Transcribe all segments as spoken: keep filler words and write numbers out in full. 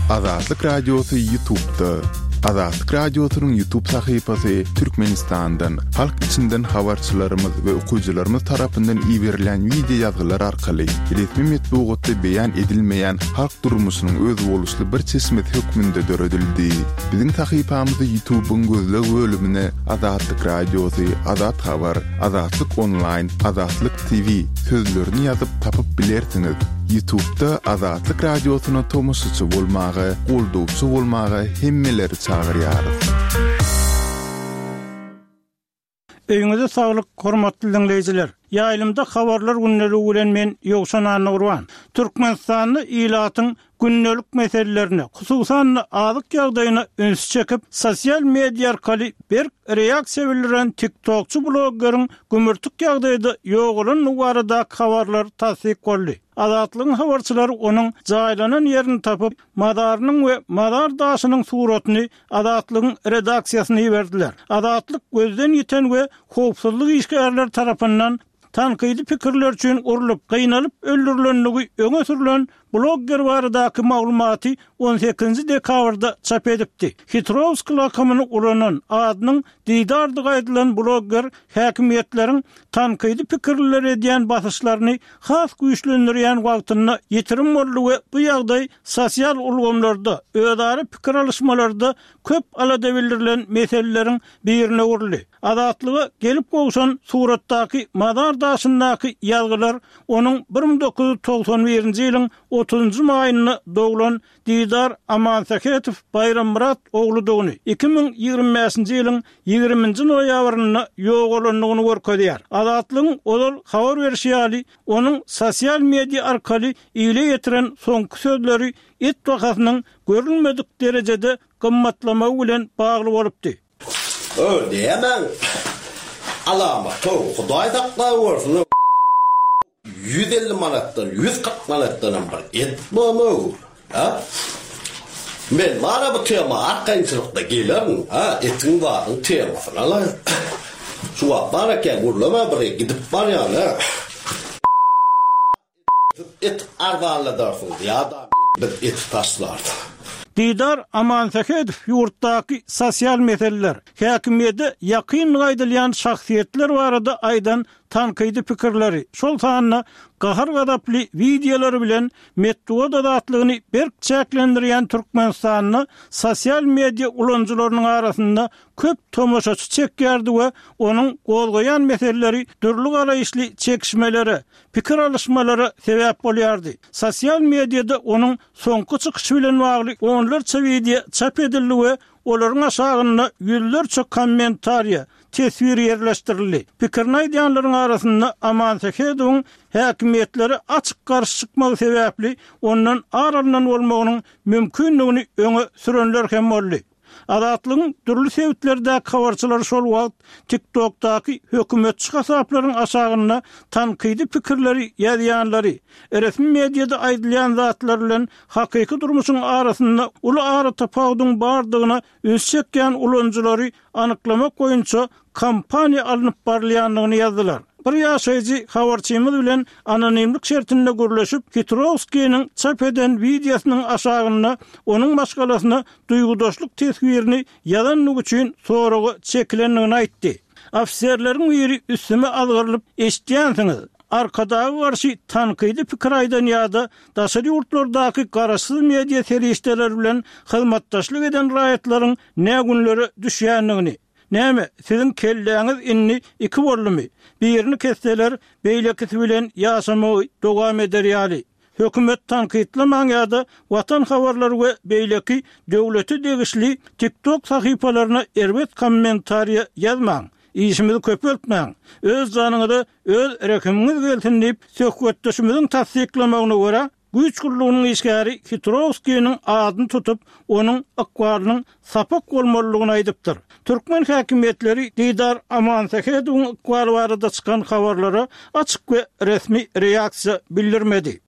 Azatlyk Radiosu YouTube'da. Azatlyk Radiosu'nun YouTube sayfasy Türkmenistan'dan, halk içinden habarçylarymyz we okuwçylarymyz tarapyndan iýerilen video ýazgylar arkaly resmi metbuatda beýan edilmeýän halk durmuşynyň öz boluşly bir çeşmet hökmünde döredildi. Biziň sayfamyzda YouTube'un gözleg bölümine Azatlyk Radiosu, Azat Habar, Azatlyk Online, Azatlyk T V sözlerini ýazyp tapyp bilersiňiz. YouTube'da Azatlyk Radiosu'na tomoşçy bolmagy, goldowçy bolmagy hemmeleri çağırýarys. Öýüňize saglyk, hormatly dinleýijiler. Ýaýlymda habarlar günneligi bilen men Ýogşan Anurwan. Türkmenistanyň ilatyň günnelik meselelerini, hususan azyk ýagdaýyna öňsü çekip, sosial media arkaly bir reaksiýa bildiren TikTokçy bloggerin gümürtük ýagdaýda ýogulan nugarada habarlar tasdik boldy. Azatlygyň habarçylary onuň jaýlanan ýerini tapyp, madarynyň we madar daşynyň suratyny Azatlygyň redaksiýasyna berdiler. Azatlyk gözden ýeten we howpsuzlyk işgärler tarapyndan tanqidi pikirler üçin urulup, gıynalıp öldürülenligi öňe sürülen blogger baradaky maglumaty on sekizinji dekabrda çap edipdi. Hitrovsk lakamyny ulanan adynyň diýdardy gaýdylan blogger häkimiýetleriň tanqidi pikirler edýän basyşlaryny has güýçlendirýän wagtyna ýetirim boldy we bu ýagdaý sosial ulgamlarda, öýdary pikir alışmalarda köp alada bildirilen meseleleriň birine uruly. Azatlyga gelip gowşan suratdaky madar daşyndaky ýazgylar onuň bir ming dokuz yüz togson birinji ýylyň otuzunju maýyna doglan Didar Amansaketow Bayrammurat ogludygyny iki ming ýygrimi beşinji ýylyň ýygrimiňji noýabryna ýogalanlygyny görkezýär. Azatlygyň olal habar berýäli onuň sosial media arkaly ýyly ýetiren soňky sözleri it wakatynyň görülmedik derejede gymmatlamagy bilen bagly bolupdy. Öyle diyemem. Alama toğ Hudaý takla bolsun. yüz elli manatdan, yüz kırk manatdan bir et bomu. Ha? Men bana bu tema arkaňçylykda gelerim. Ha, etin barın temasyn ala. Şu bana ke gurlama bir gidip bar ýaly. Et argaly darsyn ýa-da bir et taşlardy. Didar Amansaketow ýurtdaky sosial meseleler, häkimiýete ýakyn gaýdylýan şahsiýetler barada aýdan tanqidi pikirleri, şol sanyna gahar gadaply videolary bilen metbuat adatlygyny berk çäklendirýän Türkmenistanyň sosial media ulanjylarynyň arasynda köp tomoşaçy çekýärdi we onuň golgaýan meseleleri dürli garaýşly çekişmeleri, pikir alışmalary sebäp bolýardy. Sosial mediada onuň soňky çykyşy bilen bagly onlarça video çap edildi we olaryň aşagyna ýüzlerçe kommentariýa, tesvir yerleştirildi. Pikirini aýdýanlaryň arasynda Amansaketowyň häkimiýetleri açyk garşy çykmagy sebäpli ondan aralynan bolmagynyň mümkinligini öňe sürenler hem boldy. Azatlygyň türlü sebäplerdäki habarçylar şol wagt TikTokdaky hökümetçi hasaplaryň aşagyna tanqidi pikirleri ýazýanlary, resmi mediada aýdylýan zatlar bilen hakyky durmuşyň arasynda uly ara tapawdyň bardygyna öz çekýän ulanjylary anyklamak boýunça kampaniýa alınıp barylýanlygyny ýazdylar. Bir ýaşaýjy habarçymyz bilen anonimlik şertinde gürleşip Hitrovskiň çap eden videosynyň aşagyna onuň maşgalasyna duýgudaşlyk tesbirini ýazanlyk üçin soragy çekilenligini aýtdy. Ofisiýerleriň biri üstüme algyrylyp eşitýänsiňiz. Arkadagy garşy tanqidi pikir aýdan ýa-da daşary ýurtlardaky garaşsyz media serişdeler bilen hyzmatdaşlyk eden raýatlaryň ne günleri düşýänligini. Näme, siziň kelläňiz inni iki boldumy? Birini kesseler, beýlekisi bilen ýaşamagy dowam ederýäli. Hökümet tanqidlamaň ýa-da watan habarlary we beýleki döwleti degişli TikTok sahypalaryna erbet kommentariýa ýazmaň. İşimizi köpeltmäň. Öz janyňyza öz rekimiňiz gelsin diýip söhbetdeşimiziň tasdiklamagyna görä güýç gurlugynyň işgäri Hitrovskiň adyny tutup onuň akwarynyň sapak bolmalygyny aýdypdyr. Türkmen häkimiýetleri Didar Amansaketowyň akwary barada çykan habarlara açyk we resmi reaksiýa bildirmedi.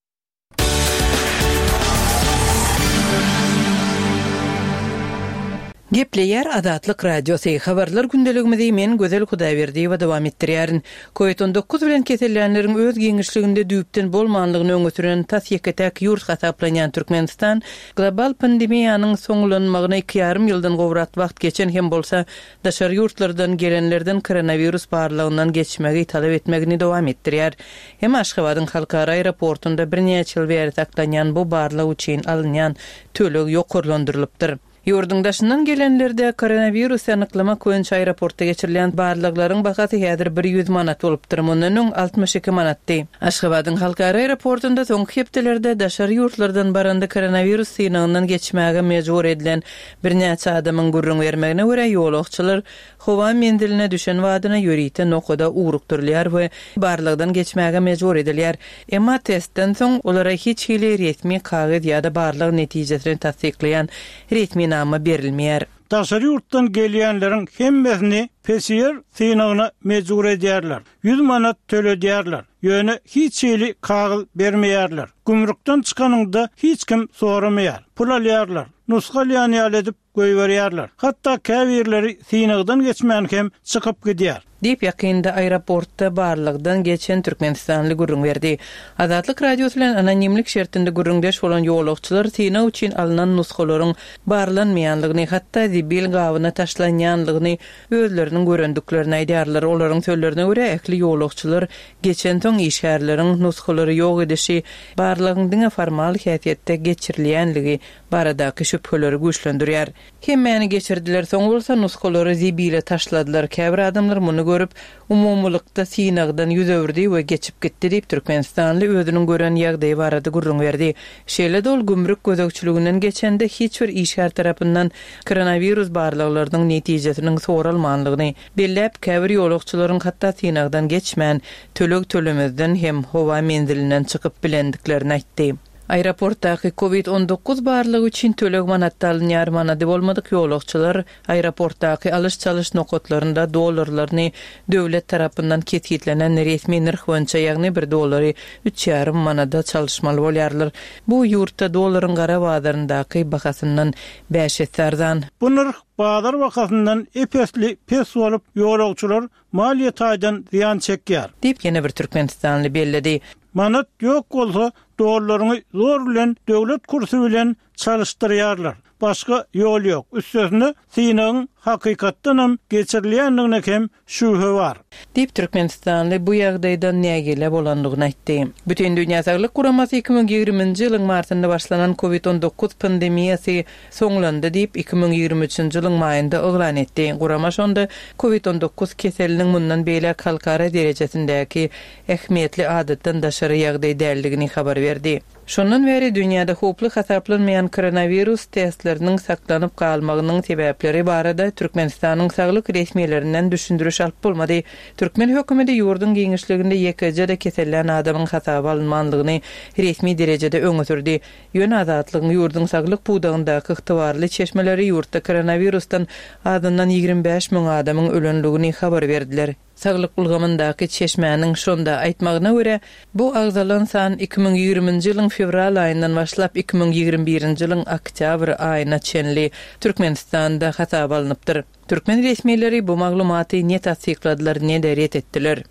Gepleyer Adatlyk Radiosu habarlar gündeligimizde men Gözel Hudaýberdi we dowam etdirýärin. covid on dokuz bilen kesellenleriň öz giňişliginde düýpden bolmanlygyny öňütüren tasýeketek ýurt hasaplanýan Türkmenistan global pandemiýanyň soňlanmagyna iki ýarym ýyldan gowrat wagt geçen hem bolsa daşary ýurtlardan gelenlerden koronavirus barlygyndan geçmegi talap etmegini dowam etdirýär. Hem Aşgabatyň halkara aeroportunda bir neçe ýyl beri saklanýan bu barlyg üçin alynýan töleg ýokurlandyrylypdyr. Ýurdun daşyndan gelenlerde koronavirus anyklama koýunça aeroportda geçirilen barlyklaryň bahasy häzir bir ýüz manat bolupdyr. Mundan altmış iki manatdy. Aşgabatyň halkara aeroportunda soňky hepdelerde daşary ýurtlardan baranda koronavirus synagyndan geçmäge mejbur edilen bir näçe adamyň gurrun bermegine görä ýolagçylar howa mendiline düşen wadyna ýörite nokoda ugrukdurlar we barlygdan geçmäge mejbur edilýär. Emma testden soň olara hiç hili resmi kagyd ýa-da barlyg netijesini tasdikleýän resmi nama berilmeýär. Daşary ýurtdan gelýänleriň hemmesini P C R synagyna mejbur edýärler. yüz manat töledýärler. Ýöne hiç hili kagyd bermeýärler. Gümrükden çykanyňda hiç kim soramýar. Pul alýarlar. Nusgalýany edip goýberýärler. Hatda käbirleri synagdan geçmän hem çykyp gidýär. Dip ýakynda aeroportda barlygdan geçen Türkmenistanly gurrun berdi. Adatlyk Radiosu bilen anonimlik şertinde gurrundaş bolan ýolagçylar synag üçin alynan nuskalaryň barlanmaýanlygyny hatda zibil gawyna taşlanýanlygyny özleriniň görendiklerini aýdýarlar. Olaryň sözlerine görä ähli ýolagçylar geçen soň işgärleriň nuskalary ýok edişi barlygyň formal häsiýetde geçirilýänligi baradaky şüpheleri güýçlendirýär. Hemmäni geçirdiler soň bolsa nuskalary zibile taşladylar. Käbir adamlar muny görüp umumlykda synagdan ýüzördi we geçip gitdi diýip Türkmenistanly özüniň gören ýagdaýy barada gurrun berdi. Şeýle dol gümrük gözegçiliginden geçende hiç bir işgär tarapyndan koronavirus barlyklarynyň netijesiniň soralmanlygyny belläp käbir ýolagçylaryň hatda synagdan geçmän töleg tölemezden hem howa mendilinden çykyp bilendiklerini aýtdy. Aeroportdaky covid on dokuz barlygy üçin töleg manat alynýar. Manady bolmadyk ýolagçylar aeroportdaky alış-çalış nokotlarynda dollarlaryny döwlet tarapyndan ketgitlenen resmi narh boýunça ýagny bir dollary üç ýarym manada çalışmaly bolýarlar. Bu ýurtda dollaryň gara bazaryndaky bahasyndan beş ýerden. Bu narh bazar wakatyndan epesli pes bolup ýolagçylar maliýet aýdan ziýan çekýär. Diýip ýene bir Türkmenistanly belledi. Manat ýok bolsa dollaryny zor bilen döwlet kursy bilen çalışdyrýarlar. Başga ýol ýok. Üstesine synagyň hakykatdan hem geçirilýänligine hem şüphe bar. Diýip Türkmenistanly bu ýagdaýdan nägele bolandygyny aýtdy. Bütün dünýä Saglyk Guramasy iki ming ýigrimiji ýylyň martynda başlanan covid on dokuz pandemiýasy soňlandy diýip iki ming ýigirmi üçinji ýylyň maýynda oglan etdi. Gurama şonda covid on dokuz keseliniň mundan beýle halkara derejesindäki ähmiýetli adatdan daşary ýagdaý däldigini habar berdi. Şondan beri dünýäde hoply hasaplanmayan koronavirus testleriniň saklanyp galmagynyň sebäpleri barada Türkmenistanyň saglyk resmiýetlerinden düşündürüş alyp bolmady. Türkmen hökümeti ýurdun giňişliginde ýekejede kesellen adamyň hasaba alınmanlygyny resmi derejede öňe sürdi. Ýön azatlygyň ýurdun saglyk buğdagyndaky ygtybarly çeşmeleri ýurtda koronavirusdan adından ýigirmi beş miň adamyň ölenligini habar berdiler. Saglyk ulgamyndaky çeşmäniň şonda aýtmagyna görä, bu agzalan san iki ming ýigriminji ýylyň fevral aýyndan başlap iki ming ýigirmi birinji ýylyň oktyabr aýyna çenli Türkmenistanda hasaba alınıpdyr. Türkmen resmiýetleri bu maglumaty ne tasdikladylar, ne de ret etdiler.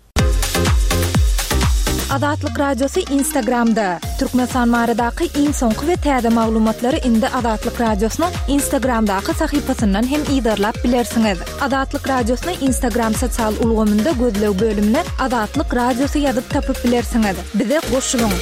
Adatlyk Radiosu Instagramda. Türkmenistan maradaky iň soňky we täze maglumatlary indi Adatlyk Radiosynyň Instagramdaky sahypasyndan hem ýydarlap bilersiňiz. Adatlyk Radiosynyň Instagram sosial ulgamynda gözlew bölümine Adatlyk Radiosu ýazyp tapyp bilersiňiz. Bize goşulyň.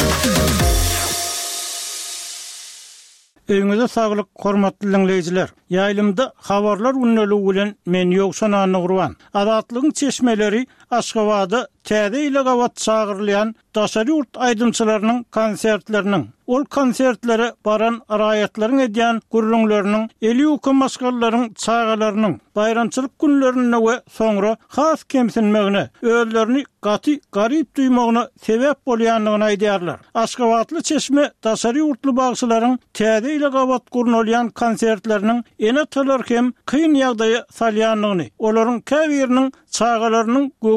Öňüňizde saglyk, hormatly dinleýijiler. Ýaýlymda habarlar unneligi bilen men ýoksan anyny gurban. Adatlygyň çeşmeleri Aşgabada täze ile gawat çagyrylýan daşary ýurt aýdymçylarynyň konsertleriniň ol konsertlere baran araýatlaryň edýän gurrunlarynyň eli uka maskalaryň çağalarynyň bayramçylyk günlerine we soňra has kemsinmegine özlerini gaty garyp duýmagyna sebäp bolýanlygyny aýdýarlar. Aşgabatly çeşme daşary ýurtly bagçylaryň täze ile gawat gurnalýan konsertleriniň ene talar hem kyn ýagdaýa salýanlygyny, olaryň käbiriniň çağalarynyň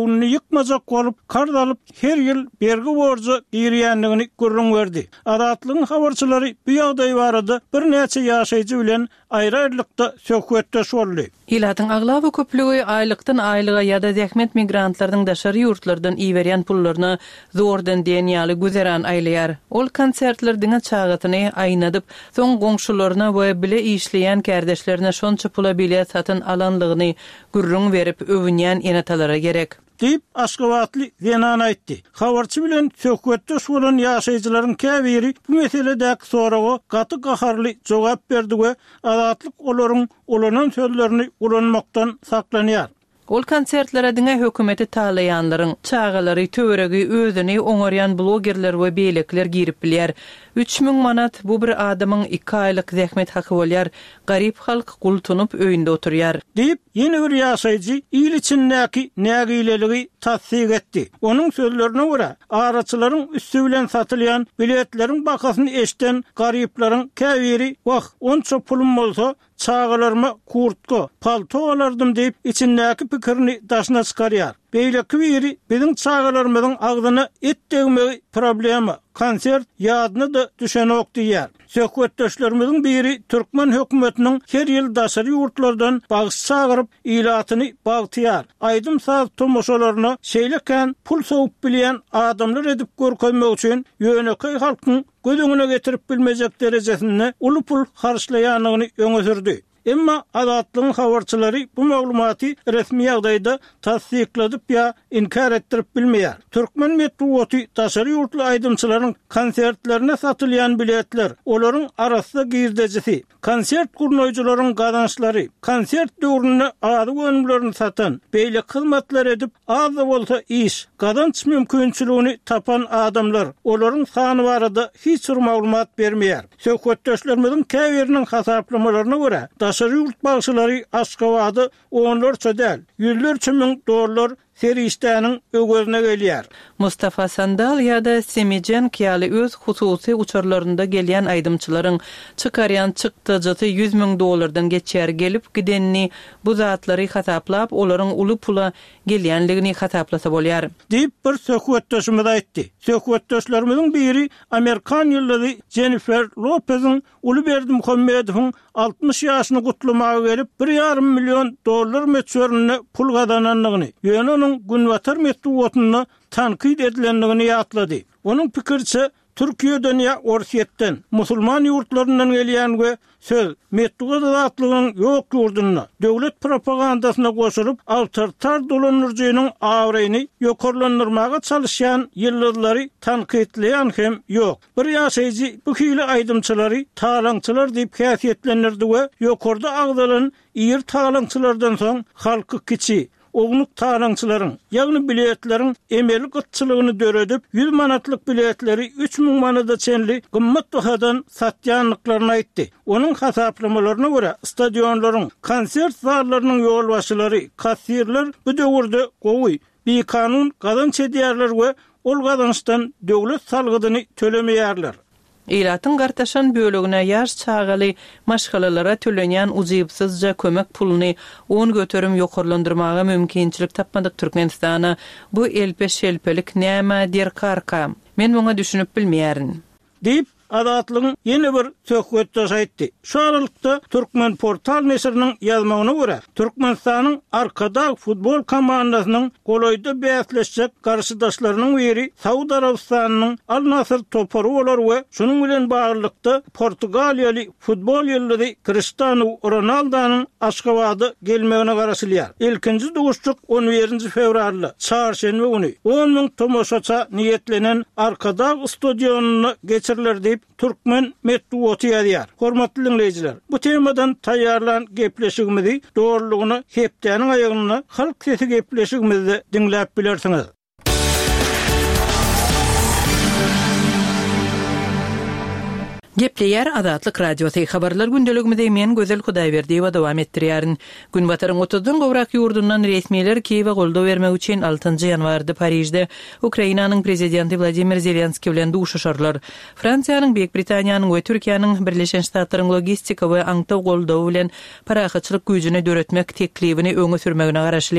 öwünü yıkmazak bolup kardalyp her ýyl bergi borja girýändigini görüň berdi. Adatlygyň habarçylary bu ýagdaý barada bir näçe ýaşaýjy bilen aýry-aýrylykda söhbetdeş boldy. Ilatyň aglawy köplügi aýlykdan aýlyga ýa-da zähmet migrantlaryň daşary ýurtlardan iýberýän pullaryny zordan diýen ýaly güzeran aýlaýar. Ol konsertler diňe çagatyny aýnadyp, soň goňşularyna we bile işleýän kärdeşlerine şonça pula bilet satyn alanlygyny gürrüň berip övünýän enatalara gerek. Deyip Aşgabatly Zenan aýtdy. Habarçy bilen söhbetde bolan ýaşaýjylaryň käbiri bu meseledäki soraga gaty gaharly jogap berdi we adatlyk olaryň olanan sözlerini ulanmakdan saklanýar. Ol konsertlere diňe hökümeti taýlaýanlaryň çagalary töweregi özüni oňaryan blogerler we beýlekler girip bilýär. üç ming manat bu bir adamyň iki aýlyk zähmet haky bolýar. Garip halk gultunup öýünde oturýar. Deyip ýene bir ýaşaýjy ýyl içindäki nägileligi tasdik etdi. Onuň sözlerine görä, araçylaryň üstü bilen satylýan biletleriň bakasyny eşden garyplaryň käbiri "Wah, onça pulum bolsa, çağalarıma kurtko, palto alardım" diýip içindäki pikirini daşyna çykarýar. Beýleki biri biziň çağalarymyzyň agdyna et degmegi problema, konsert ýadyna da düşenok diýär. Söhbetdeşlerimiziň biri Türkmen hökümetiniň her ýyl daşary ýurtlardan bagyş çagyryp ilatyny bagtyýar. Aýdym saz tomoşalaryna şeýleken pul soňup bilýän adamlar edip görkezmek üçin ýönekay halkyň gözüňe getirip bilmejek derejesinde uly pul harçlaýanyny öňe sürdi. Emma adatlygyň habarçylary bu maglumaty resmi ýagdaýda tasdikledik ýa inkar etdirip bilmeýär. Türkmen medeniýeti daşary ýurtly aýdymçylaryň konsertlerine satylýan biletler, olaryň arasynda girdejisi, konsert gurnoýjylaryň gadançlary, konsert döwründe ady gönümlerini satan, beýle hyzmatlar edip az da bolsa iş, gadanç mümkinçiligini tapan adamlar, olaryň sany barada hiç bir maglumat bermeýär. Söhbetdeşlerimiziň käbiriniň hasaplamalarına görä, daşary ýurt bagşylary Aşgabatda onlarça däl, ýüzlerçe miň dollar serişdäniň ögözüne gelýär. Mustafa Sandal ýa-da Semijen kiýaly öz hususy uçurlarynda gelýän aýdymçylaryň çykarýan çykdyjy yüz miň dollardan geçýär gelip gidenini bu zatlary hasaplap olaryň uly pula gelýänligini hasaplasa bolýar. Diýip bir söhbetdeşimiz aýtdy. Söhbetdeşlerimiziň biri Amerikan ýylly Jennifer Lopez'in Ulyberdi Muhammedowyň altmış ýaşyny gutlamaga gelip bir ýarym million dollar meçörüne pul gadananlygyny, ýöne onun günwatar medeniýetini tankyd edilenligini ýatlady. Onuň pikirçe Türkiýeden ýa Orsiýetden, musulman ýurtlaryndan gelýän we söz medeniýet atlygyň ýok ýurduna, döwlet propagandasyna goşulyp awtoritar dolanyrjynyň awraýyny ýokarlandyrmaga çalışýan ýyllary tankydleýän hem ýok. Bir ýaşaýjy bu hili aýdymçylary talaňçylar diýip häsiýetlendirdi we ýokarda agdalan ýer talaňçylardan soň halky kiçi ognuk talaňçylaryň, ýagny biletleriň emeli gytçylygyny döredip, yüz manatlyk biletleri üç miň manada çenli gymmat bahadan satýanlyklaryny aýtdy. Onuň hasaplamalarına görä, stadionlaryň, konsert zallarynyň ýolbaşçylary, kassirler bu döwürde gowy, bekanun gadanç edýärler we ol gadançdan döwlet salgydyny tölemeýärler. Ilatyň gartaşan bölügine ýaş çagaly maşgalalara tölenýän uzypsızca kömek puluny on götürüm ýokarlandyrmaga mümkinçilik tapmadyk Türkmenistana bu elpe şelpelik näme der karka. Men muňa düşünüp bilmeýärin. Diýip adatlygyň ýene bir söhbetde aýtdy. Şu aralykda Türkmen portal nesriniň ýazmagyna görä, Türkmenistanyň arkada futbol komandasynyň goloýda bäsleşjek garşydaşlarynyň biri Saudi Arabistanynyň Al-Nasr toporu bolar we şunuň bilen baglykda Portugaliýaly futbol ýyldysy Cristiano Ronaldo'nyň Aşgabatda gelmegine garaşylýar. Ilkinji duguşçuk on birinji fevralda çarşembe güni on miň tomoşaça niýetlenen arkada stadionuny geçirilýär diýip Türkmen medeniýeti ýazýar. Hormatly dinleyijiler, bu temadan taýýarlan gepleşigimizi dogrulygyny hepdäniň aýagyna halk sesi gepleşigimizi dinläp bilersiňiz. Gepleýär Adatlyk radiosy habarlar gündeligimizde men Gözel Hudaýberdi we dowam etdirýärin. Gün bataryň otuzdan gowrak ýurdundan resmiler Kiýewe goldaw bermek üçin altynjy ýanwarda Parijde Ukrainanyň prezidenti Vladimir Zelenski bilen duşuşarlar. Fransiýanyň, Büyük Britaniýanyň we Türkiýanyň Birleşen Ştatlaryň logistika we aňtaw goldawy bilen parahatçylyk güýjüne döretmek teklibini öňe sürmegine garaşylýar.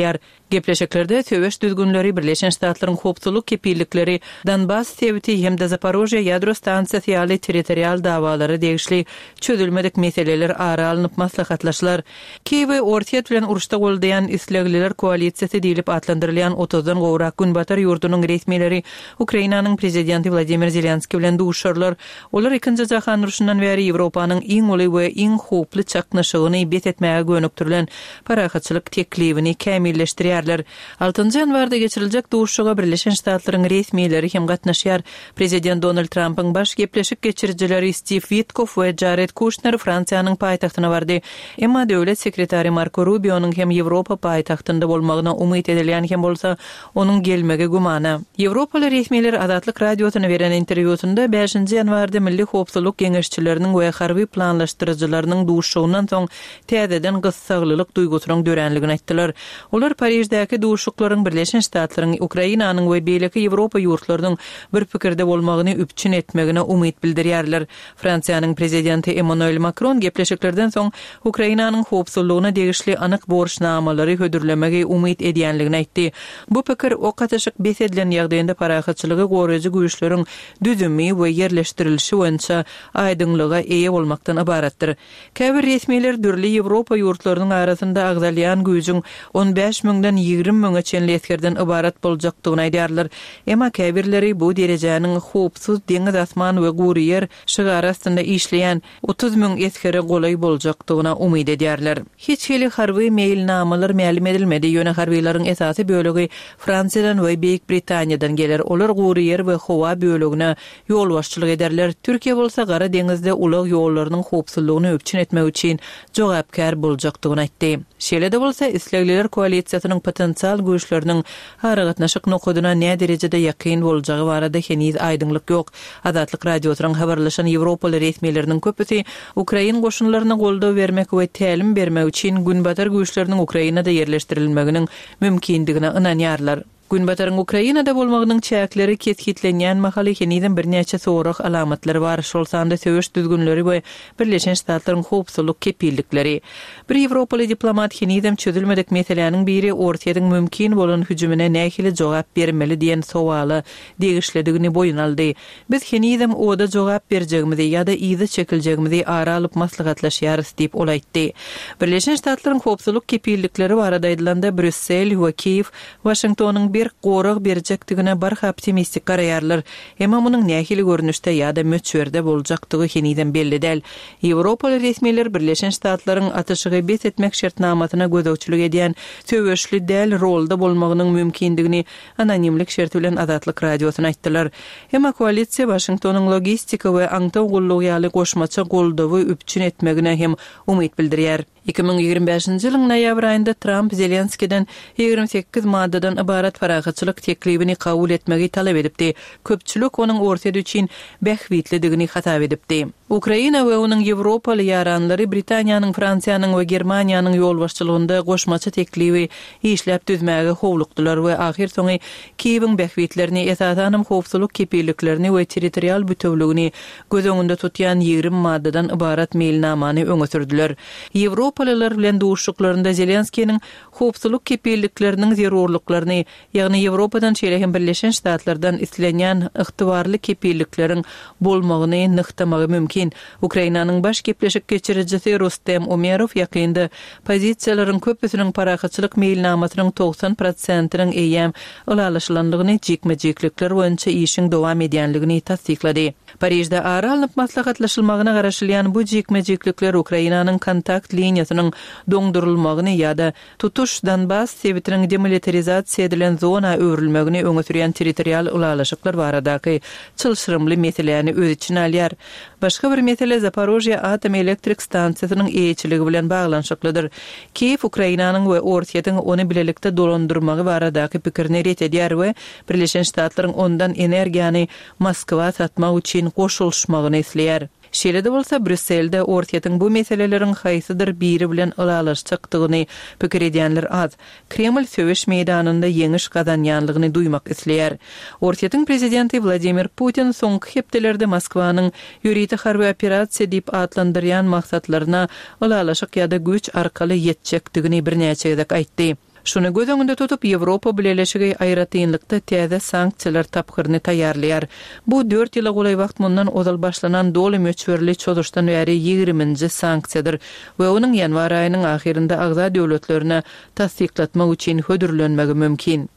Gepleşeklerde töweş düzgünleri Birleşen Ştatlaryň hopsuluk kepillikleri Donbas tebiti hem Zaporojye ýadro stansiýasy ýaly territorial dawalary degişli çözülmedik meseleler ara alınıp maslahatlaşlar. Kiýew ortiýet bilen uruşda goldayan islegliler koalisiýasy diýilip atlandyrylýan otuzdan gowrak Günbatar ýurdunyň resmileri Ukrainanyň prezidenti Vladimir Zelenski bilen duşarlar. Olar ikinji jahan uruşundan bäri Ýewropanyň iň uly we iň hoply çaknaşygyny bet etmäge gönükdirilen parahatçylyk teklibini kämilleşdirýärler. altıncı ýanwarda geçiriljek duşuga Birleşen Ştatlaryň resmileri hem gatnaşýar. Prezident Donald Trump'yň baş gepleşik geçirjileri Steve Witkoff we Jared Kushner Fransiýanyň paýtagtyna bardy. Emma döwlet sekretary Marco Rubio'nyň hem Ýewropa paýtagtynda bolmagyna umyt edilýän hem bolsa onuň gelmegi gumana. Ýewropaly resmiler Adatlyk radiosyna beren interwýusynda beşinji ýanwarda Milli Howpsuzlyk Geňeşçileriniň we harby planlaşdyrjylarynyň duşugynyň soň täzeden gyssaglylyk duýgusynyň dörenligini aýtdylar. Olar Parijdäki duşuklaryň Birleşen Ştatlaryň Ukrainanyň we beýleki Ýewropa ýurtlarynyň bir pikirde bolmagyny üpçün etmegine umyt bildirýärler. Fransiýanyň prezidenti Emmanuel Macron gepleşiklerden soň Ukrainanyň howpsuzlygyna degişli anyk borçnamalary hödürlemegi umyt edýänligini aýtdy. Bu pikir o kataşyk besedilen ýagdaýynda parahatçylygy goraýjy güýçleriň düzümi we ýerleşdirilişi boýunça aýdyňlyga eýe bolmakdan ibaratdyr. Käbir resmiler dürli Ýewropa ýurtlarynyň arasynda agdalýan güýjüň on beş miňden ýigrim miňe çenli etkerden ibarat boljakdygyny aýdýarlar. Emma käbirleri bu derejäniň howpsuz deňiz asman we gury ýer şygar astynda işleýän otuz miň etkere golay boljakdygyna umyt edýärler. Hiç hili harby mailnamalar ma'lum edilmedi. Ýöne harbylaryň esasy bölegi Fransiýadan we Beýik Britaniýadan geler. Olar gury ýer we howa bölegine ýol başçylyk ederler. Türkiýe bolsa Gara deňizde ulag ýollarynyň howpsuzlygyny öpçün etmek üçin jogapkar boljakdygyny aýtdy. Şeýle-de bolsa Islegliler koalisiýasynyň potensial güýçleriniň haragatnaşyk nokudyna näme derejede ýakyn boljagy barada heniz aýdyňlyk ýok. Adatlyk radiosynyň habarlaşan Ýewropaly resmileriniň köpüsi Ukraina goşunlaryna goldaw bermek we tälim bermek üçin Günbatar güýçleriniň Ukrainada ýerleşdirilmeginiň mümkindigine ynanýarlar. Günbataryň Ukrainada bolmagynyň çäkleri ketgitlenýän mahaly heniden bir näçe sorak alamatlary bar. Şol sanda söwüş düzgünleri we Birleşen Ştatlaryň howpsuzlyk kepillikleri. Bir Ýewropaly diplomat heniden çözülmedik meseleniň biri ortaýadyň mümkin bolan hüjümine nähili jogap bermeli diýen sowaly degişledigini boyun aldy. Biz heniden oda jogap berjegimizi ýa-da ýyzy çekiljegimizi ara alyp maslahatlaşýarys diýip olaýtdy. Birleşen Ştatlaryň howpsuzlyk kepillikleri barada aýdylanda Brüssel we Kiýew Washingtonyň bir gorag berjekdigine barha optimistik garaýarlar. Emma munyň nähili görnüşde ýa-da möçberde boljakdygy heniden belli däl. Ýewropaly resmiler Birleşen Ştatlaryň atyşygy bet etmek şertnamatyna gödöwçülük edýän töweşli däl rolda bolmagynyň mümkindigini anonimlik şerti bilen Adatlyk radiosyna aýtdylar. Emma koalisiýa Washingtonyň logistika we aňtaw gollugy ýaly goşmaça goldawy üpçün etmegine hem umyt bildirýär. iki bin ýigirme beşinji ýylyň noýabr aýynda Trump Zelenski'den ýigirme sekiz maddadan ibarat parahatçylyk teklibini kabul etmegi talap edipdi. Köpçülük onuň ortaya düşen bähwitlidigini hatap edipdi. Ukraina we onuň Ýewropaly ýaranlary Britaniýanyň, Fransiýanyň we Germaniýanyň ýol başçylygynda goşmaça teklibi işläp düzmäge howlukdylar we ahir soňy Kiýewiň bähwitlerini esasan howpsuzlyk kepilliklerini we territorial bütünlügini göz öňünde tutýan ýigirme maddadan ibarat mailnamany öňe sürdiler. Ýewropalylar bilen duşuklaryna Zelenskiň howpsuzlyk kepillikleriniň zerurlyklaryny, ýagny Ýewropadan şeýle hem Birleşen Ştatlardan islenýän ygtybarly kepillikleriň bolmagyny nyktamagy mümkin. Ukrainanyň baş gepleşik geçirijisi Rustem Umerov ýakynda pozisiýalaryň köpüsiniň parahatçylyk mailnamasynyň doksan prosentiniň eýem ulalaşylandygyny, jekme-jeklikler boýunça işiň dowam edýänligini tasdiklady. Parijde ara alyp maslahatlaşylmagyna garaşylýan bu jekme-jeklikler Ukrainanyň kontakt liniýasynyň doňdurulmagyny ýa-da tutuş Donbas sebitiniň demilitarizasiýa edilen zona öwrülmegini öňe sürýän territorial ulalaşyklar baradaky çylşyrymly meseleni öz içine alýar. Başga bir mesele Zaporojye atom elektrik stansiýasynyň eýçiligi bilen baglanşyklydyr. Kiýew Ukrainanyň we ortaýatyň ony bilelikde dolandyrmagy baradaky pikirini ret edýär we Birleşen Ştatlaryň ondan energiýany Moskwa satmak üçin goşulşmagyny isleýär. Şeýle-de bolsa Brüsselde ortaýatyň bu meseleleriň haýsydyr biri bilen ulalaşykdygyny pikir edýänler az. Kreml söwüş meýdanynda ýeňiş gazanýanlygyny duýmak isleýär. Ortaýatyň prezidenti Vladimir Putin soňky hepdelerde Moskwanyň ýürüýte harby operasiýa diýip adlandyrýan maksatlaryna ulalaşyk ýa-da güç arkaly ýetjekdigini birnäçe gezek aýtdy. Şunu göz öňünde tutup Ýewropa Birleşigi aýratynlykda täze sanksiýalar tapkyryny taýýarlaýar. Bu dört ýyla golay wagt mundan ozal başlanan doly möçberli çodurşdan bäri ýigriminji sanksiýadyr we onuň ýanwar aýynyň ahirinde agza döwletlerine tasdiklatmak üçin hödürlenmegi mümkin.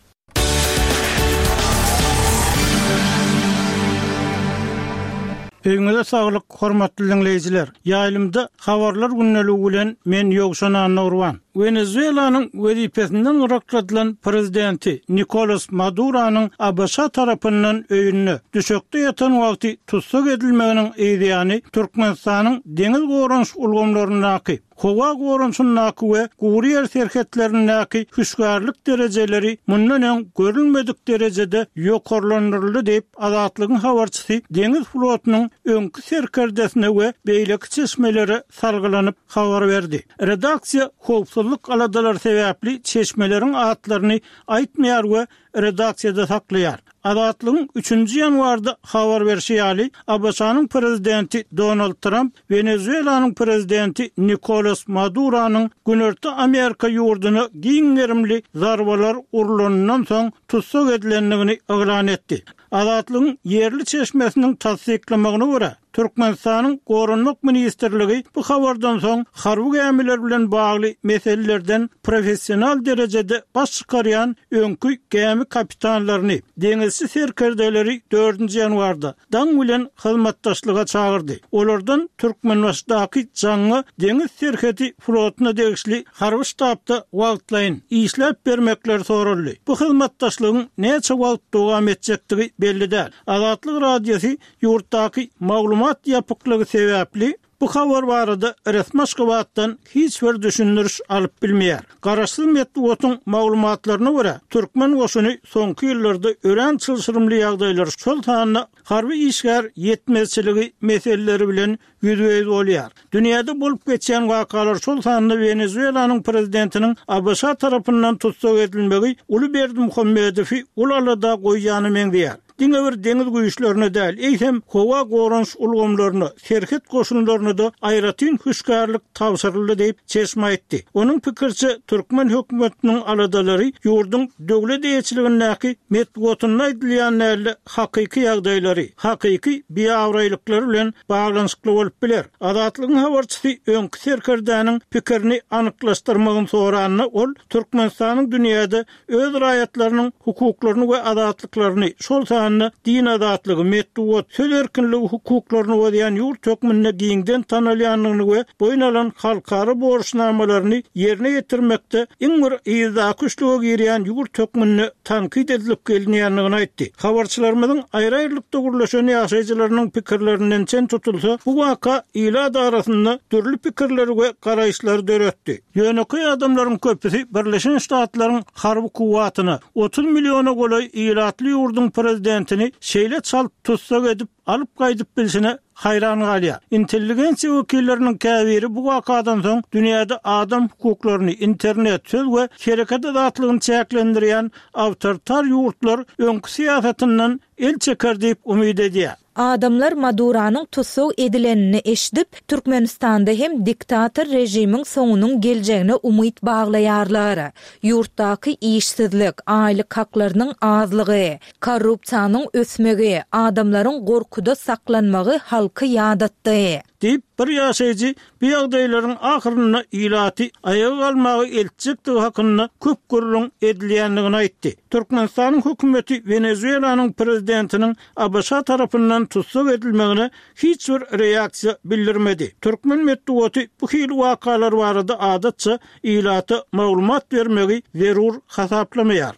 Öňüňizde saglyk, hormatly dinleýijiler. Ýaýlymda habarlar günneligi bilen men Ýogşan Nurwan. Venezuelanyň wezipesinden ırakladylan prezidenti Nicolas Maduro'nun A B S tarapyndan öýünne düşekde ýatan wagty tutsak edilmeginiň eýdýany Türkmenistanyň deňiz goranç ulgamlarynyňky Howa gorançynyňky we Guriýer serhetleriniňky hüşgarlyk derejeleri mundan öň görülmedik derejede ýokarlandyryldy diýip Azatlygyň habarçysy deňiz flotynyň öňkü serkerdesine we beýleki çeşmeleri salgylanyp habar berdi. Redaksiýa howpsuzlyk aladalar sebäpli çeşmelerin atlaryny aýtmaýar we redaksiyada saklaýar. Azatlygyň üçünji ýanwarda habar berişi ýaly A B S-nyň prezidenti Donald Trump Venezuelanyň prezidenti Nicolas Maduro'nun Günörtü Amerika ýurduny giňerimli zarbalar urulanyňdan soň tutsak edilenligini eglan etdi. Azatlygyň yerli çeşmesiniň tasdiklamagyna görä Türkmenistanyň Gorunluk Ministrligi bu habardan soň harby gämiler bilen bagly meselelerden professional derejede baş çykarýan öňkü gämi kapitanlaryny, deňizçi serkerdeleri dördünji ýanwarda daň bilen hyzmatdaşlyga çağırdy. Olardan Türkmenistanyň jaňy deňiz serheti flotyna degişli harby ştabda wagtlaýyn işläp bermekler soruldy. Bu hyzmatdaşlygyň näçe wagt dowam etjektigi belli däl. Azatlyk radiosu ýurtdaky maglumat ýapyklygy sebäpli bu habar barada resmi şybatdan hiç bir düşündürüş alyp bilmeýär. Garaşly medeniýetiň maglumatlaryna görä, türkmen goşuny soňky ýyllarda ören çylşyrymly ýagdaýlar şol sanyna harby işgär ýetmezçiligi meseleleri bilen ýüzüýüz bolýar. Dünýäde bolup geçen wakalar şol sanyna Venezuelanyň prezidentiniň A B S tarapyndan tutsak edilmegi Uly Berdimuhammedowy ulalada goýýany meňdeýär. Diňe bir deňiz güýçlerini däl, eýsem howa goranç ulgamlaryny, serhet goşunlaryny da aýratyn hüşgarlyk tawsyryldy diýip çeşme aýtdy. Onuň pikirçe Türkmen hökümetiniň aladalary ýurduň döwlet eýetçiligindäki medeniýetiň aýdylýan näle hakyky ýagdaýlary, hakyky biýawraýlyklary bilen baglanyşykly bolup biler. Azatlygyň habarçysy öňkü serkerdäniň pikirini anyklaşdyrmagyň soranyny ol Türkmenistanyň dünýäde öz raýatlarynyň hukuklaryny we azatlyklaryny şol din azatlygy, medeniýet, söz erkinligi hukuklaryny wadiýan ýurt hökmüne giňden tanalýanlygyny we boýun halkary borçnamalaryny ýerine ýetirmekde iň bir ýyzak güçlüge girýän ýurt hökmüne tankyd edilip gelinýänligini aýtdy. Habarçylarymyzyň aýry-aýrylykda gurlaşan ýaşaýjylarynyň pikirlerinden çen tutulsa, bu waka ýyla arasynda türli pikirleri we garaýşlar döretdi. Ýöneky adamlaryň köpüsi Birleşen Ştatlaryň harby kuwatyny otuz milyona golay ýylatly ýurdun prezidentini şeýle çalyp tutsak edip alyp gaýdyp bilsine hayran galýar. Intelligensiýa wekilleriniň käbiri bu wakadan soň dünýäde adam hukuklaryny, internet, söz we şereket azatlygyny çäklendirýän awtoritar ýurtlar öňkü siýasatynyň el çeker diýip umyd edýär. Adamlar Maduro'nun tutsak edilenini eşidip Türkmenistanda hem diktator rejimiň soňunyň geljegine umyt baglaýarlar. Ýurtdaky işsizlik, aýlyk haklarynyň azlygy, korrupsiýanyň ösmegi, adamlaryň gorkuda saklanmagy halky ýadatdy. Dip bir ýaşaýjy bu ýagdaýlaryň ahyryna ýylaty aýaga almagy elçikdigi hakyna köp gurulun edilýänligini aýtdy. Türkmenistanyň hökümeti Venezuelanyň prezidentiniň A B S tarapyndan tutsak edilmegine hiç bir reaksiýa bildirmedi. Türkmen medeniýeti bu hil wakalar barada adatça ýylaty maglumat bermegi zerur hasaplamaýar.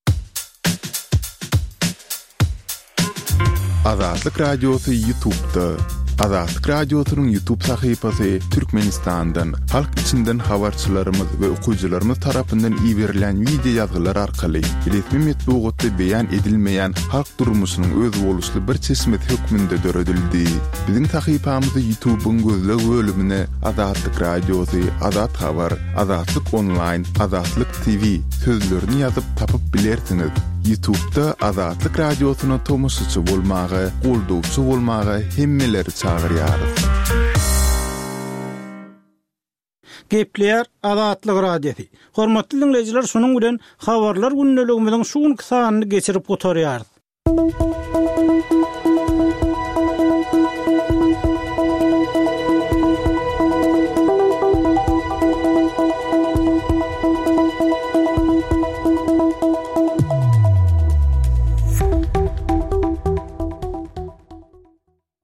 Azatlyk radiosu YouTube'da. Azatlyk radiosynyň YouTube sahypasy Türkmenistandan, halk içinden habarçylarymyz we okuwçylarymyz tarapyndan ýiberilen video ýazgylar arkaly resmi medeniýetde beýan edilmeýän halk durmuşynyň öz boluşly bir çeşmet hökmünde döredildi. Biziň sahypamyzy YouTube'un gözleg bölümine Azatlyk radiosu, Azat habar, Azatlyk online, Azatlyk T V sözlerini ýazyp tapyp bilersiňiz. YouTube'da Azatlyk radiosyna tomoşçy bolmagy, goldowçy bolmagy hemmeleri çağırýar. Gepleyer Azatlyk radiosi. Hormatly dinleyijiler, şunuň bilen habarlar gündeligimiziň şuň kysanyny geçirip gotarýar.